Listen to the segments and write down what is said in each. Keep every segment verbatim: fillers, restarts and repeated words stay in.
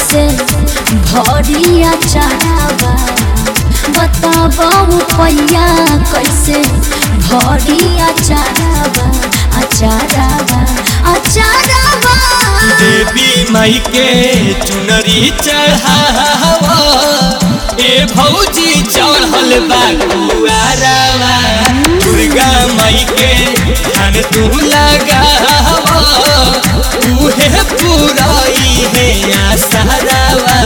कैसे भरिया चारावा बताबो पैया कैसे भरिया चारावा अचारावा अचारावा देवी माई के चुनरी चढ़ावा ए भौजी चढ़ल बा कुआरावा दुर्गा माई के ध्यान तू लगावा उहे पुराई है आसरावा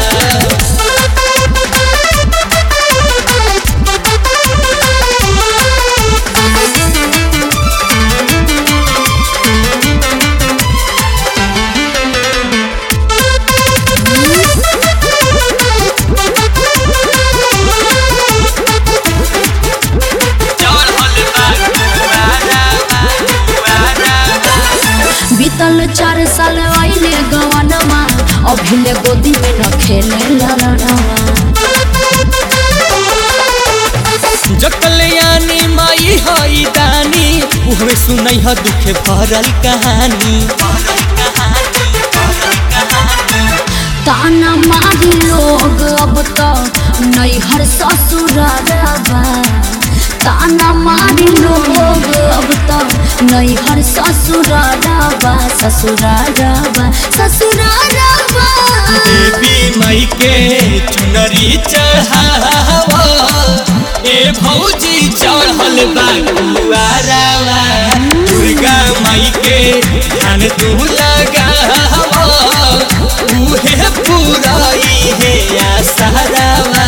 बीतल चार साल आइले गवनमा अभिले गोदी में न खेले ललनवा जकलयानी माई हई दानी उहमे सुनई ह दुखे भरल कहानी ताना मारी लोग अब तो नैहर ससुरारवा ताना मारी लोग अब तो नैहर ससुरारवा ससुरारवा ससुरारवा देवी माई के चुनरी चढ़ावा ए भौजी चढ़ल बा कुआरावा दुर्गा माई के ध्यान तू लगावा उहे पुराई है आसरावा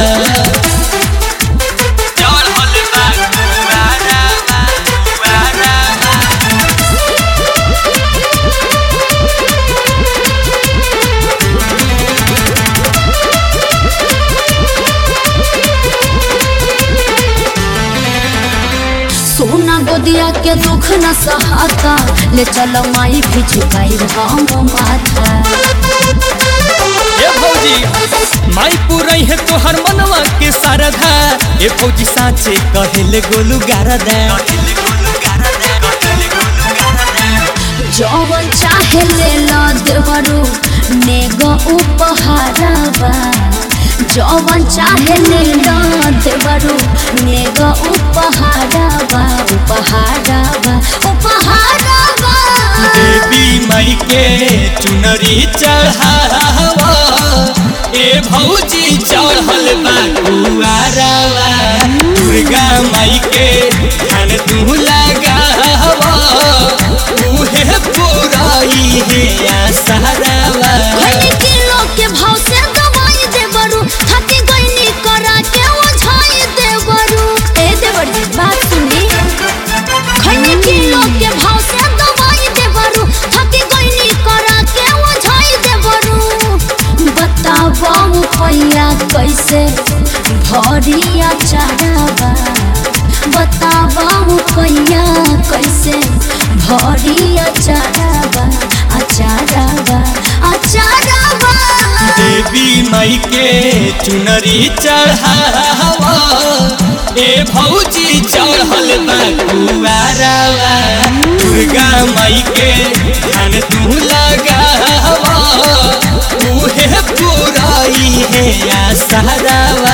सोना गोदिया के दुख न सहाता ले चल माई भी झुकाई हम माथा ए भौजी माई पुरई है तोहर मनवा के सरधा ए भौजी साचे कहेले गोलू गारदा जवन चाहे ले ला देवरू नेगो उपहारवा जवन चाहे ले ला देवरू नेगो उपहारवा उपहारवा उपहारवा देवी माई के चुनरी चढ़ावा ए भौजी चढ़ल बा कुआरावा दुर्गा माई के ध्यान तू लगावा उहे पुराई है आसरावा खैनी किलो के भाव से दवाई देवरू थकी गईनी करा के ओझाई देवरू ए देवरी बात सुनी खैनी किलो के भाव से दवाई देवरू थकी गईनी करा के ओझाई देवरू बताबो पैया कैसे भरिया चारावा बताबो पैया कैसे भरिया चारावा अचारावा अचारावा देवी माई के चुनरी चढ़ावा ए भौजी चढ़ल बा कुआरावा दुर्गा माई के ध्यान तू लगावा उहे पुराई है आसरावा।